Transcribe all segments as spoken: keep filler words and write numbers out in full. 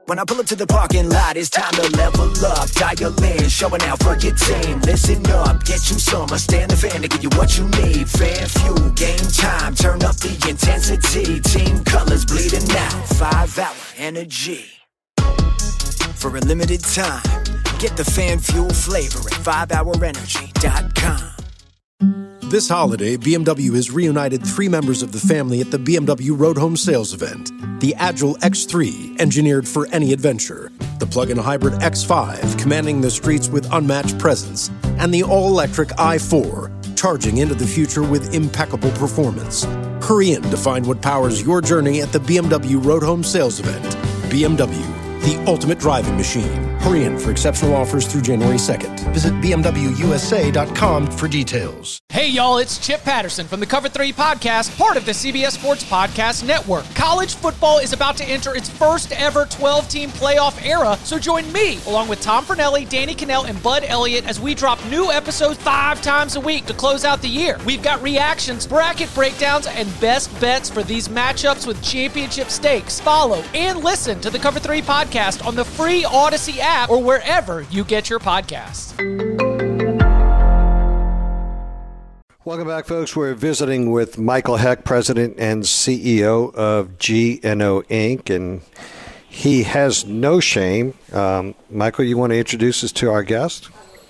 When I pull up to the parking lot, it's time to level up. Dial in, showing out for your team. Listen up, get you some. I stand the fan to give you what you need. Fan fuel, game time, turn up the intensity. Team colors bleeding out, five hour energy. For a limited time, get the fan fuel flavor at five hour energy dot com. This holiday, B M W has reunited three members of the family at the B M W Road Home Sales Event. The Agile X three, engineered for any adventure. The plug-in hybrid X five, commanding the streets with unmatched presence. And the all-electric i four, charging into the future with impeccable performance. Hurry in to find what powers your journey at the B M W Road Home Sales Event. B M W, the ultimate driving machine. Hurry in for exceptional offers through January second. Visit B M W U S A dot com for details. Hey, y'all, it's Chip Patterson from the Cover three Podcast, part of the C B S Sports Podcast Network. College football is about to enter its first ever twelve-team playoff era, so join me, along with Tom Fornelli, Danny Cannell, and Bud Elliott, as we drop new episodes five times a week to close out the year. We've got reactions, bracket breakdowns, and best bets for these matchups with championship stakes. Follow and listen to the Cover three Podcast on the free Odyssey app or wherever you get your podcasts. Welcome back, folks. We're visiting with Michael Heck, President and C E O of G N O Incorporated, and he has no shame. Um, Michael, you want to introduce us to our guest?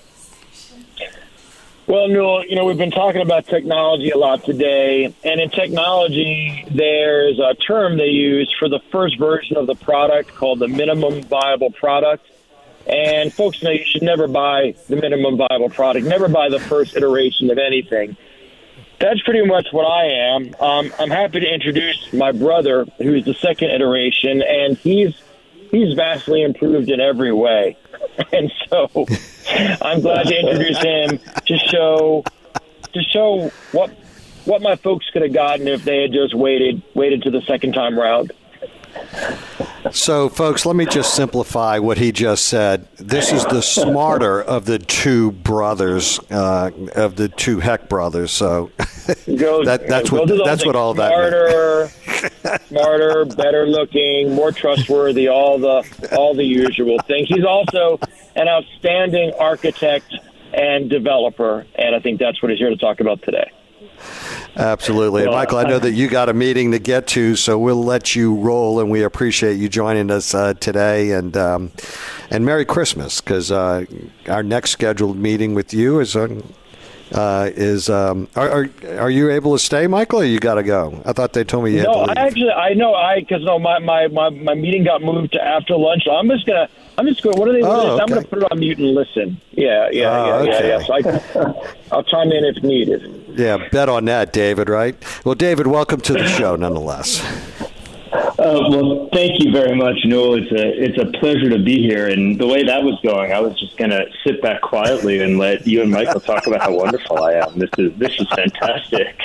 Well, Newell, you know, we've been talking about technology a lot today, and in technology, there's a term they use for the first version of the product called the minimum viable product. And folks know you should never buy the minimum viable product, never buy the first iteration of anything. That's pretty much what I am. Um, I'm happy to introduce my brother, who's the second iteration, and he's he's vastly improved in every way. And so I'm glad to introduce him to show to show what what my folks could have gotten if they had just waited waited to the second time round. So, folks, let me just simplify what he just said. This is the smarter of the two brothers, uh, of the two Heck brothers. So go, that, that's go what that's what all smarter, that meant. Smarter, better looking, more trustworthy, all the all the usual things. He's also an outstanding architect and developer, and I think that's what he's here to talk about today. Absolutely. And Michael, I know that you got a meeting to get to, so we'll let you roll, and we appreciate you joining us uh, today. And um, and Merry Christmas, because uh, our next scheduled meeting with you is on. Uh, is um, are, are are you able to stay, Michael, or you got to go? I thought they told me you no, had to leave. No, actually, I know I because no, my, my, my, my meeting got moved to after lunch. So I'm just gonna I'm just going. What are they? Oh, okay. I'm gonna put it on mute and listen. Yeah, yeah, oh, yeah, okay. yeah, yeah. So I, I'll chime in if needed. Yeah, bet on that, David. Right? Well, David, welcome to the show, nonetheless. Uh, well, thank you very much, Newell. It's a it's a pleasure to be here. And the way that was going, I was just going to sit back quietly and let you and Michael talk about how wonderful I am. This is this is fantastic.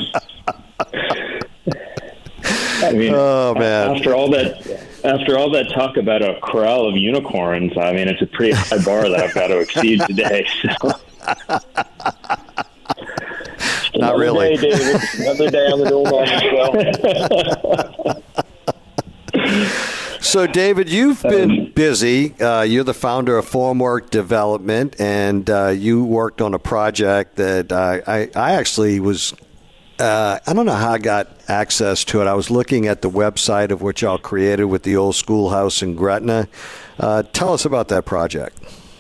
I mean, oh man! After all that, after all that talk about a corral of unicorns, I mean, it's a pretty high bar that I've got to exceed today. So. Not Another really. Day, David. Another day on the Newell Morning Show. So, David, you've been busy. Uh, you're the founder of Formwork Development, and uh, you worked on a project that uh, I, I actually was, uh, I don't know how I got access to it. I was looking at the website of what y'all created with the old schoolhouse in Gretna. Uh, tell us about that project.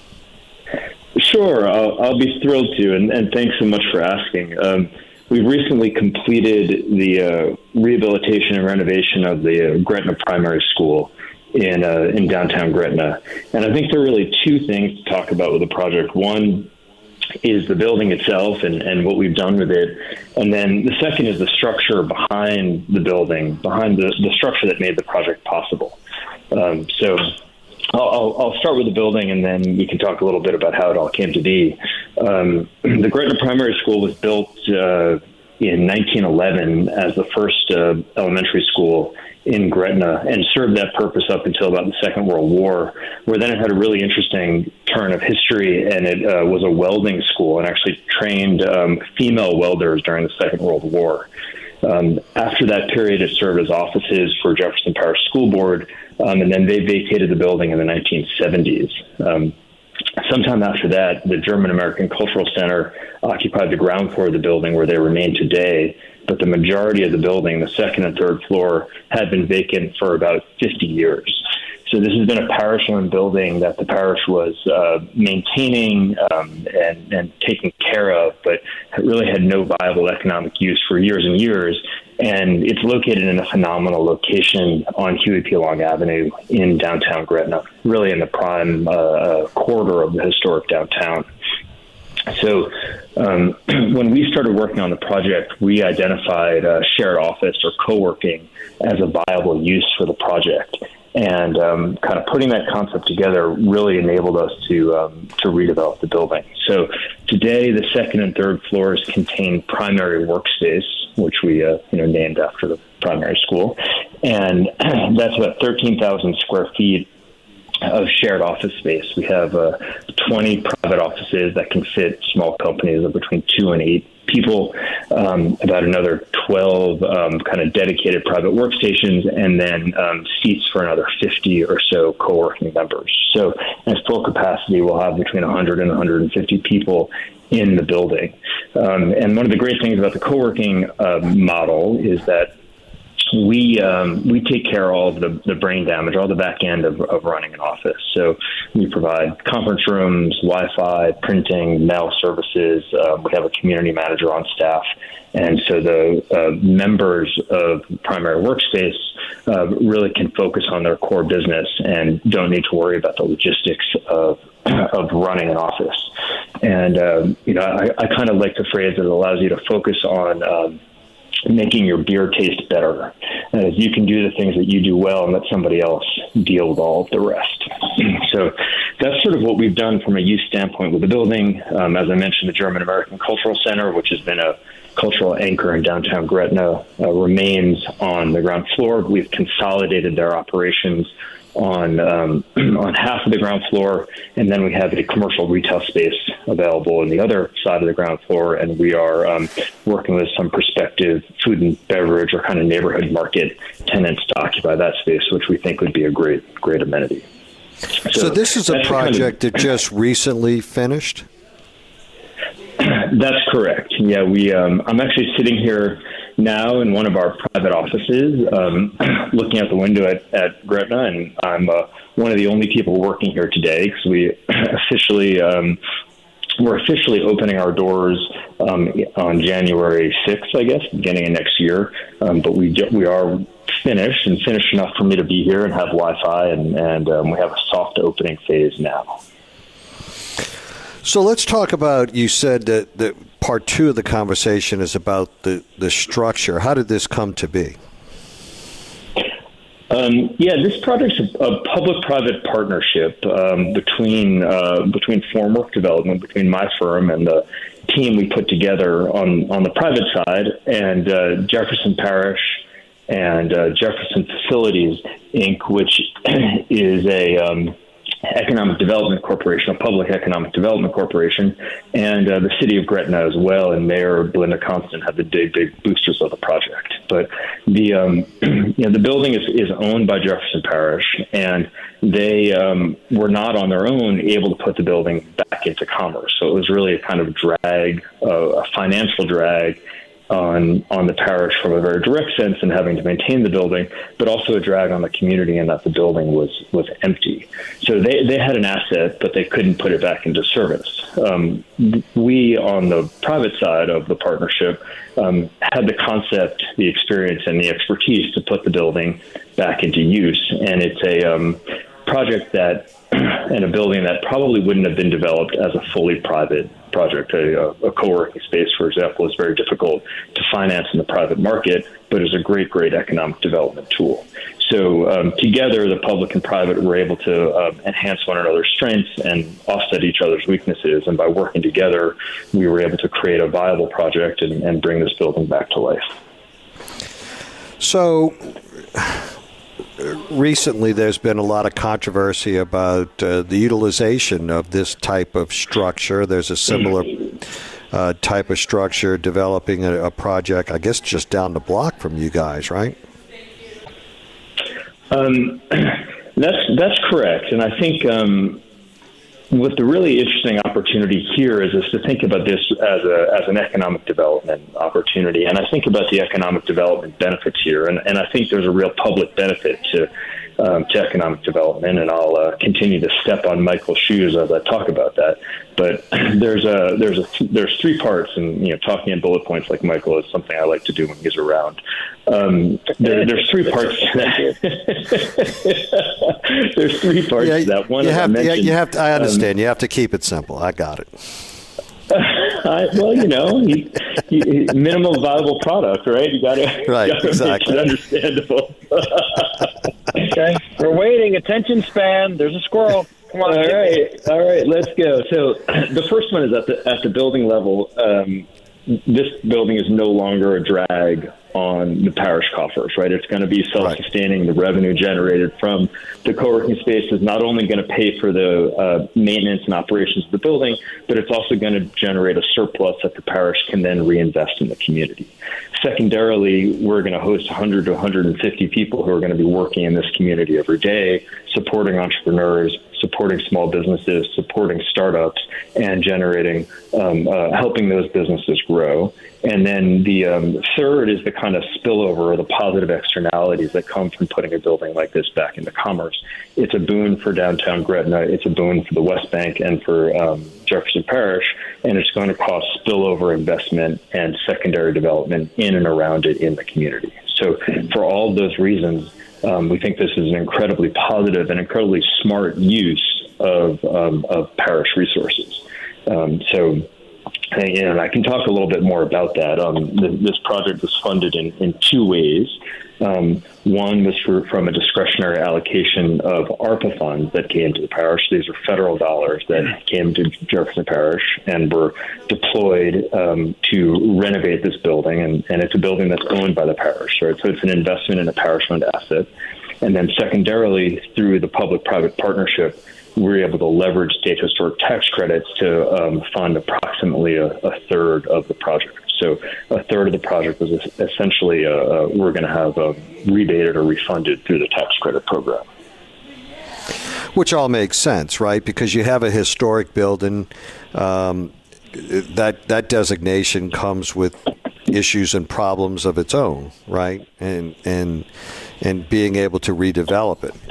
Sure, I'll, I'll be thrilled to, and, and thanks so much for asking. Um, we've recently completed the uh, rehabilitation and renovation of the uh, Gretna Primary School in uh, in downtown Gretna, and I think there are really two things to talk about with the project. One is the building itself and, and what we've done with it, and then the second is the structure behind the building, behind the, the structure that made the project possible. Um, so. I'll, I'll start with the building, and then we can talk a little bit about how it all came to be. Um, the Gretna Primary School was built uh, in nineteen eleven as the first uh, elementary school in Gretna and served that purpose up until about the Second World War, where then it had a really interesting turn of history, and it uh, was a welding school and actually trained um, female welders during the Second World War. Um, after that period, it served as offices for Jefferson Parish School Board, um, and then they vacated the building in the nineteen seventies. Um, sometime after that, the German American Cultural Center occupied the ground floor of the building where they remain today, but the majority of the building, the second and third floor, had been vacant for about fifty years. So this has been a parish-owned building that the parish was uh, maintaining um, and, and taking care of, but really had no viable economic use for years and years. And it's located in a phenomenal location on Huey P. Long Avenue in downtown Gretna, really in the prime uh, corridor of the historic downtown. So um, when we started working on the project, we identified uh, shared office or co-working as a viable use for the project. And um, kind of putting that concept together really enabled us to um, to redevelop the building. So today, the second and third floors contain primary workspace, which we uh, you know named after the primary school, and that's about thirteen thousand square feet of shared office space. We have uh, twenty private offices that can fit small companies of between two and eight people, um, about another twelve um, kind of dedicated private workstations, and then um, seats for another fifty or so co-working members. So at full capacity, we'll have between one hundred and one hundred fifty people in the building. Um, and one of the great things about the co-working uh, model is that we um, we take care of all of the, the brain damage, all the back end of, of running an office. So we provide conference rooms, Wi-Fi, printing, mail services. Uh, we have a community manager on staff. And so the uh, members of primary workspace uh, really can focus on their core business and don't need to worry about the logistics of of running an office. And, um, you know, I, I kind of like the phrase that it allows you to focus on um, making your beer taste better. As you can do the things that you do well and let somebody else deal with all of the rest. So that's sort of what we've done from a use standpoint with the building. Um, as I mentioned, the German American Cultural Center, which has been a cultural anchor in downtown Gretna, uh, remains on the ground floor. We've consolidated their operations on um, on half of the ground floor, and then we have a commercial retail space available on the other side of the ground floor, and we are um, working with some prospective food and beverage or kind of neighborhood market tenants to occupy that space, which we think would be a great, great amenity. So, so this is a project kind of, that just recently finished? That's correct. Yeah, we. Um, I'm actually sitting here now in one of our private offices, um, looking out the window at, at Gretna, and I'm uh, one of the only people working here today because we officially um, we're officially opening our doors um, on January sixth, I guess, beginning of next year. Um, but we we are finished and finished enough for me to be here and have Wi-Fi, and and um, we have a soft opening phase now. So let's talk about, you said that, that part two of the conversation is about the, the structure. How did this come to be? Um, yeah, this project's a, a public-private partnership um, between uh, between Formwork Development, between my firm and the team we put together on, on the private side, and uh, Jefferson Parish and uh, Jefferson Facilities, Incorporated, which is a um, Economic Development Corporation, a public economic development corporation, and uh, the city of Gretna as well, and Mayor Belinda Constant have the big, big boosters of the project. But the um, you know the building is, is owned by Jefferson Parish, and they um, were not on their own able to put the building back into commerce. So it was really a kind of drag, uh, a financial drag on on the parish from a very direct sense and having to maintain the building, but also a drag on the community in that the building was was empty. So they, they had an asset, but they couldn't put it back into service. Um, we, on the private side of the partnership, um, had the concept, the experience, and the expertise to put the building back into use. And it's a um, project that and a building that probably wouldn't have been developed as a fully private project. A, a co-working space, for example, is very difficult to finance in the private market, but is a great, great economic development tool. So um, together, the public and private were able to uh, enhance one another's strengths and offset each other's weaknesses. And by working together, we were able to create a viable project and, and bring this building back to life. So recently, there's been a lot of controversy about uh, the utilization of this type of structure. There's a similar uh, type of structure, developing a, a project, I guess just down the block from you guys, right? Um, that's that's correct, and I think um, what the really interesting opportunity here is is to think about this as a as an economic development opportunity, and I think about the economic development benefits here, and, and I think there's a real public benefit to um, to economic development, and I'll uh, continue to step on Michael's shoes as I talk about that. But there's a there's a there's three parts, and you know, talking in bullet points like Michael is something I like to do when he's around. Um, there, there's three parts to that. There's three parts yeah, to that. One, you as have, I mentioned, you have to, I understand. Um, you have to keep it simple. I got it. I, well, you know, you, you, minimal viable product, right? You got to right, exactly. make it understandable. Okay, we're waiting. Attention span. There's a squirrel. Come on. All right, all right. Let's go. So the first one is at the at the building level. Um, this building is no longer a drag on the parish coffers, right? It's going to be self-sustaining. Right. The revenue generated from the co-working space is not only going to pay for the uh, maintenance and operations of the building, but it's also going to generate a surplus that the parish can then reinvest in the community. Secondarily, we're going to host one hundred to one hundred fifty people who are going to be working in this community every day, supporting entrepreneurs, supporting small businesses, supporting startups, and generating, um, uh, helping those businesses grow. And then the um, third is the kind of spillover or the positive externalities that come from putting a building like this back into commerce. It's a boon for downtown Gretna. It's a boon for the West Bank and for um, Jefferson Parish, and it's going to cost spillover investment and secondary development in and around it in the community. So for all of those reasons, um, we think this is an incredibly positive and incredibly smart use of, um, of parish resources. Um, so And I can talk a little bit more about that. Um, th- this project was funded in, in two ways. Um, one was for, from a discretionary allocation of ARPA funds that came to the parish. These are federal dollars that came to Jefferson Parish and were deployed um, to renovate this building. And, and it's a building that's owned by the parish, right? So it's an investment in a parish-owned asset. And then secondarily, through the public-private partnership, we were able to leverage state historic tax credits to um, fund approximately a, a third of the project. So a third of the project was essentially, uh, uh, we're going to have uh, rebated or refunded through the tax credit program. Which all makes sense, right? Because you have a historic building. Um, that that designation comes with issues and problems of its own, right? And and and being able to redevelop it.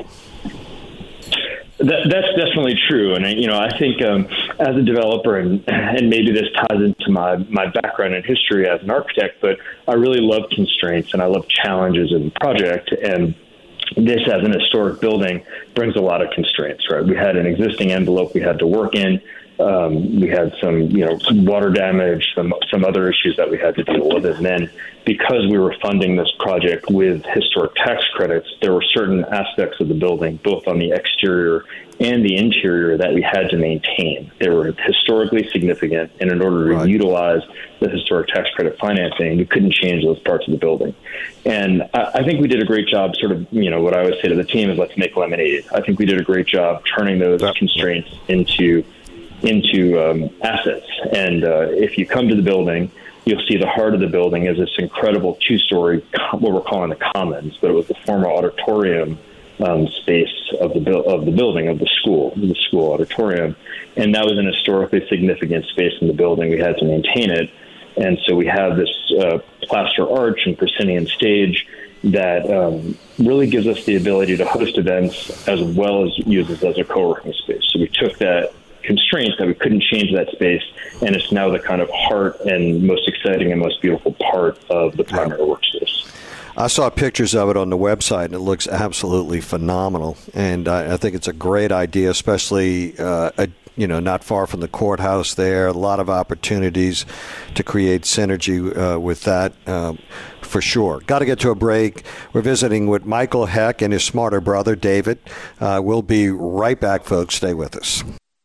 That, that's definitely true, and you know, I think um, as a developer, and and maybe this ties into my my background and history as an architect, but I really love constraints and I love challenges in the project, and this as an historic building brings a lot of constraints, right? We had an existing envelope we had to work in. Um, we had some, you know, some water damage, some some other issues that we had to deal with, and then because we were funding this project with historic tax credits, there were certain aspects of the building, both on the exterior and the interior, that we had to maintain. They were historically significant, and in order to right. utilize the historic tax credit financing, we couldn't change those parts of the building. And I, I think we did a great job. Sort of, you know, what I always say to the team is, let's make lemonade. I think we did a great job turning those yeah. constraints into into um, assets. And uh, if you come to the building, you'll see the heart of the building is this incredible two-story, what we're calling the commons, but it was the former auditorium um, space of the bu- of the building, of the school, the school auditorium. And that was an historically significant space in the building. We had to maintain it. And so we have this uh, plaster arch and proscenium stage that um, really gives us the ability to host events as well as use it as a co-working space. So we took that constraint that we couldn't change that space, and it's now the kind of heart and most exciting and most beautiful part of the primary workspace. I saw pictures of it on the website, and it looks absolutely phenomenal. And I, I think it's a great idea, especially uh, a, you know, not far from the courthouse there. A lot of opportunities to create synergy uh, with that. Um, For sure. Got to get to a break. We're visiting with Michael Heck and his smarter brother, David. Uh, we'll be right back, folks. Stay with us.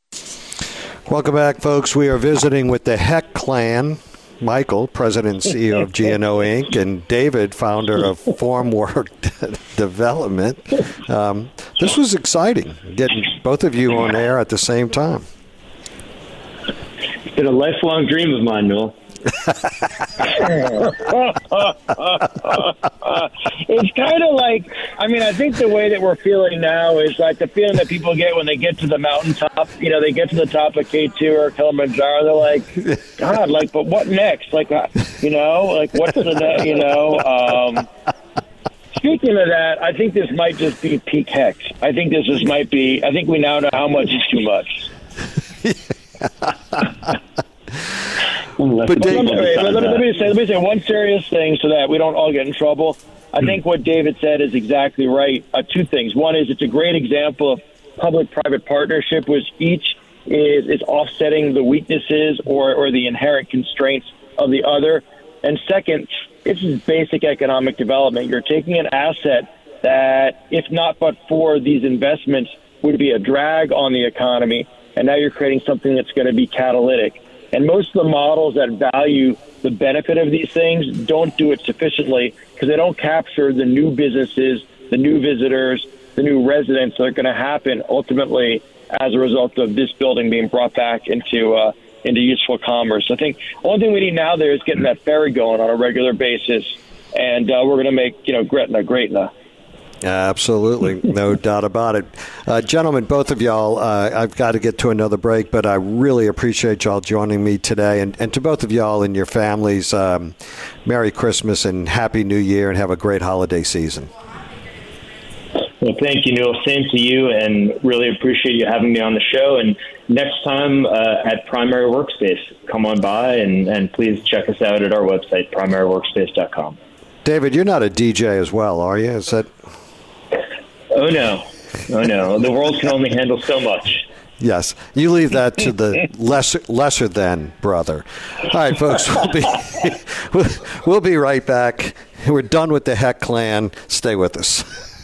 Welcome back, folks. We are visiting with the Heck clan. Michael, president and C E O of G and O Incorporated, and David, founder of Formwork Development. Um, this was exciting, getting both of you on air at the same time. been a lifelong dream of mine, Newell. It's kind of like, I mean, I think the way that we're feeling now is like the feeling that people get when they get to the mountaintop. You know, they get to the top of K two or Kilimanjaro. They're like, God, like, but what next? Like, you know, like, what's the next, you know? Um, speaking of that, I think this might just be peak hex. I think this just might be, I think we now know how much is too much. But Dave, let, me, wait, let, me, let, me say, let me say one serious thing so that we don't all get in trouble. I think what David said is exactly right. Uh, two things. One is it's a great example of public-private partnership, which each is, is offsetting the weaknesses or, or the inherent constraints of the other. And second, it's just basic economic development. You're taking an asset that, if not but for these investments, would be a drag on the economy, and now you're creating something that's going to be catalytic. And most of the models that value the benefit of these things don't do it sufficiently because they don't capture the new businesses, the new visitors, the new residents that are going to happen ultimately as a result of this building being brought back into uh, into useful commerce. I think the only thing we need now there is getting that ferry going on a regular basis, and uh, we're going to make, you know, Gretna Greatna. Absolutely. No doubt about it. Uh, gentlemen, both of y'all, uh, I've got to get to another break, but I really appreciate y'all joining me today. And, and to both of y'all and your families, um, Merry Christmas and Happy New Year, and have a great holiday season. Well, thank you, Newell. Same to you, and really appreciate you having me on the show. And next time uh, at Primary Workspace, come on by and, and please check us out at our website, primary workspace dot com. David, you're not a D J as well, are you? Is that... Oh, no. Oh, no. The world can only handle so much. Yes. You leave that to the lesser lesser than brother. All right, folks, we'll be, we'll, we'll be right back. We're done with the Heck Clan. Stay with us.